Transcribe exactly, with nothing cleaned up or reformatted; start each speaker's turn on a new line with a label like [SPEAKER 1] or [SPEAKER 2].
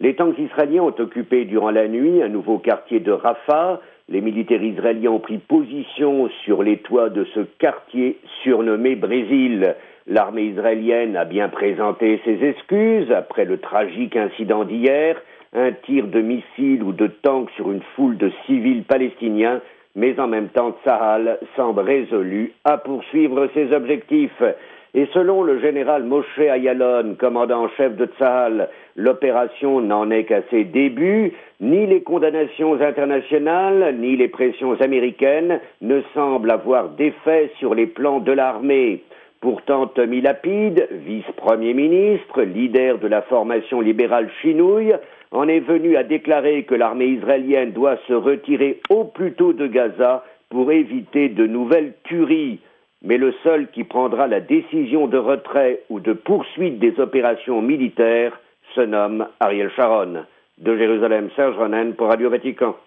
[SPEAKER 1] Les tanks israéliens ont occupé durant la nuit un nouveau quartier de Rafah. Les militaires israéliens ont pris position sur les toits de ce quartier surnommé Brésil. L'armée israélienne a bien présenté ses excuses après le tragique incident d'hier, un tir de missile ou de tank sur une foule de civils palestiniens, mais en même temps Tsahal semble résolu à poursuivre ses objectifs. Et selon le général Moshe Ayalon, commandant en chef de Tsahal, l'opération n'en est qu'à ses débuts. Ni les condamnations internationales, ni les pressions américaines ne semblent avoir d'effet sur les plans de l'armée. Pourtant, Tommy Lapide, vice-premier ministre, leader de la formation libérale Chinouille, en est venu à déclarer que l'armée israélienne doit se retirer au plus tôt de Gaza pour éviter de nouvelles tueries. Mais le seul qui prendra la décision de retrait ou de poursuite des opérations militaires se nomme Ariel Sharon. De Jérusalem, Serge Ronen pour Radio Vatican.